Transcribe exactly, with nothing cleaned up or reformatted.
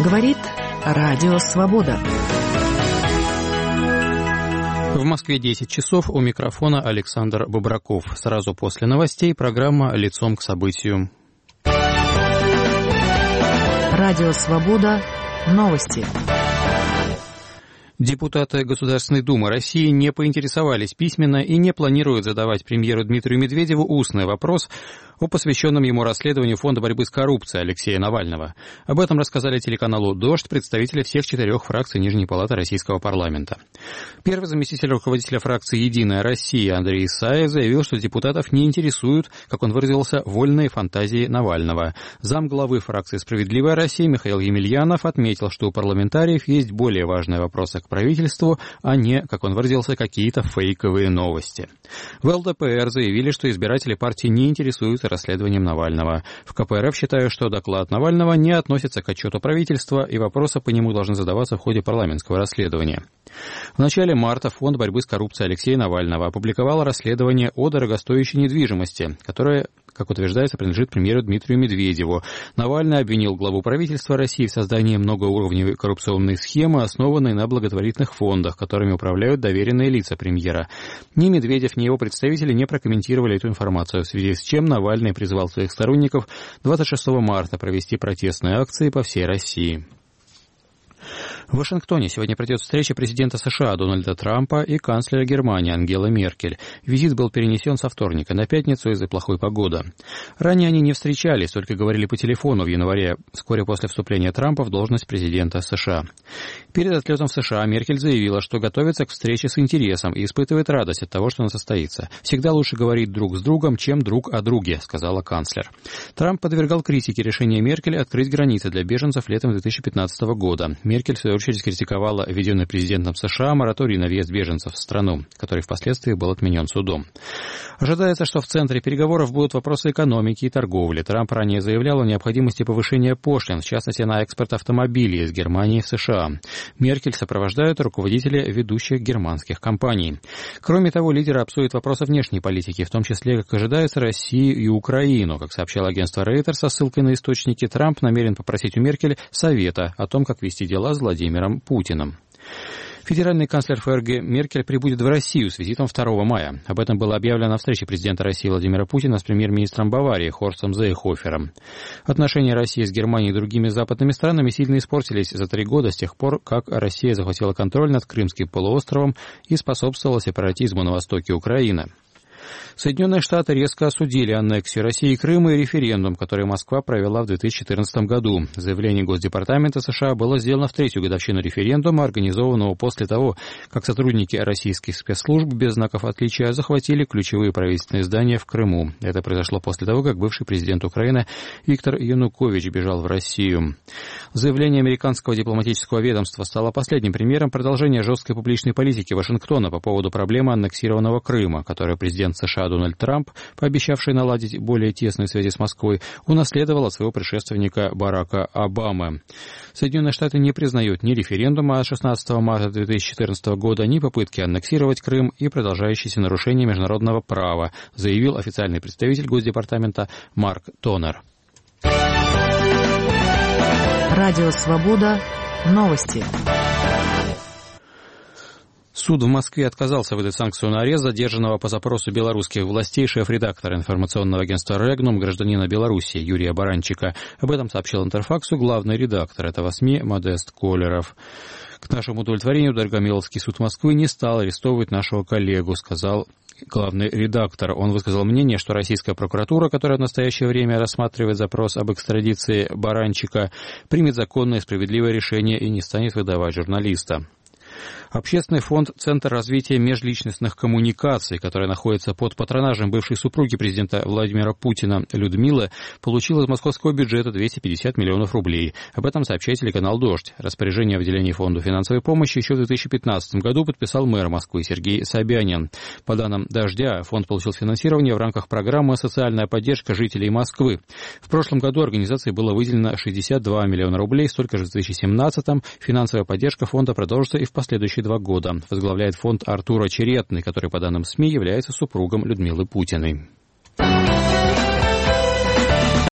Говорит Радио Свобода. В Москве десять часов, у микрофона Александр Бобраков. Сразу после новостей программа «Лицом к событию». Радио Свобода. Новости. Депутаты Государственной Думы России не поинтересовались письменно и не планируют задавать премьеру Дмитрию Медведеву устный вопрос о посвященном ему расследованию Фонда борьбы с коррупцией Алексея Навального. Об этом рассказали телеканалу «Дождь» представители всех четырех фракций Нижней палаты Российского парламента. Первый заместитель руководителя фракции «Единая Россия» Андрей Исаев заявил, что депутатов не интересуют, как он выразился, вольные фантазии Навального. Замглавы фракции «Справедливая Россия» Михаил Емельянов отметил, что у парламентариев есть более важные вопросы к правительству, а не, как он выразился, какие-то фейковые новости. В эл дэ пэ эр заявили, что избиратели партии не интересуются расследованием Навального. В ка пэ эр эф считают, что доклад Навального не относится к отчету правительства, и вопросы по нему должны задаваться в ходе парламентского расследования. В начале марта Фонд борьбы с коррупцией Алексея Навального опубликовал расследование о дорогостоящей недвижимости, которое, как утверждается, принадлежит премьеру Дмитрию Медведеву. Навальный обвинил главу правительства России в создании многоуровневой коррупционной схемы, основанной на благотворительных фондах, которыми управляют доверенные лица премьера. Ни Медведев, ни его представители не прокомментировали эту информацию, в связи с чем Навальный призвал своих сторонников двадцать шестого марта провести протестные акции по всей России. В Вашингтоне сегодня пройдет встреча президента США Дональда Трампа и канцлера Германии Ангелы Меркель. Визит был перенесен со вторника на пятницу из-за плохой погоды. Ранее они не встречались, только говорили по телефону в январе, вскоре после вступления Трампа в должность президента США. Перед отлетом в США Меркель заявила, что готовится к встрече с интересом и испытывает радость от того, что она состоится. «Всегда лучше говорить друг с другом, чем друг о друге», — сказала канцлер. Трамп подвергал критике решения Меркель открыть границы для беженцев летом две тысячи пятнадцатого года. Меркель, в свою очередь, критиковала введенный президентом США мораторий на въезд беженцев в страну, который впоследствии был отменен судом. Ожидается, что в центре переговоров будут вопросы экономики и торговли. Трамп ранее заявлял о необходимости повышения пошлин, в частности на экспорт автомобилей из Германии в США. Меркель сопровождают руководители ведущих германских компаний. Кроме того, лидеры обсудят вопросы внешней политики, в том числе, как ожидается, Россию и Украину. Как сообщало агентство Reuters со ссылкой на источники, Трамп намерен попросить у Меркель совета о том, как вести дела с Владимиром Путиным. Федеральный канцлер эф эр гэ Меркель прибудет в Россию с визитом второго мая. Об этом было объявлено на встрече президента России Владимира Путина с премьер-министром Баварии Хорстом Зейхофером. Отношения России с Германией и другими западными странами сильно испортились за три года с тех пор, как Россия захватила контроль над Крымским полуостровом и способствовала сепаратизму на востоке Украины. Соединенные Штаты резко осудили аннексию России Крыма и референдум, который Москва провела в две тысячи четырнадцатом году. Заявление Госдепартамента США было сделано в третью годовщину референдума, организованного после того, как сотрудники российских спецслужб без знаков отличия захватили ключевые правительственные здания в Крыму. Это произошло после того, как бывший президент Украины Виктор Янукович бежал в Россию. Заявление американского дипломатического ведомства стало последним примером продолжения жесткой публичной политики Вашингтона по поводу проблемы аннексированного Крыма, которую президент США Дональд Трамп, пообещавший наладить более тесные связи с Москвой, унаследовал от своего предшественника Барака Обамы. Соединенные Штаты не признают ни референдума шестнадцатого марта две тысячи четырнадцатого года, ни попытки аннексировать Крым и продолжающиеся нарушения международного права, заявил официальный представитель Госдепартамента Марк Тонер. Радио Свобода. Новости. Суд в Москве отказался выдать санкцию на арест задержанного по запросу белорусских властей шеф-редактора информационного агентства «Регнум» гражданина Беларуси Юрия Баранчика. Об этом сообщил Интерфаксу главный редактор этого СМИ Модест Колеров. К нашему удовлетворению Дорогомиловский суд Москвы не стал арестовывать нашего коллегу, сказал главный редактор. Он высказал мнение, что российская прокуратура, которая в настоящее время рассматривает запрос об экстрадиции Баранчика, примет законное и справедливое решение и не станет выдавать журналиста. Общественный фонд «Центр развития межличностных коммуникаций», который находится под патронажем бывшей супруги президента Владимира Путина Людмилы, получил из московского бюджета двести пятьдесят миллионов рублей. Об этом сообщает телеканал «Дождь». Распоряжение о выделении фонду финансовой помощи еще в две тысячи пятнадцатом году подписал мэр Москвы Сергей Собянин. По данным «Дождя», фонд получил финансирование в рамках программы «Социальная поддержка жителей Москвы». В прошлом году организации было выделено шестьдесят два миллиона рублей, столько же в две тысячи семнадцатом. Финансовая поддержка фонда продолжится и в последующие два года. Возглавляет фонд Артур Очеретный, который, по данным СМИ, является супругом Людмилы Путиной.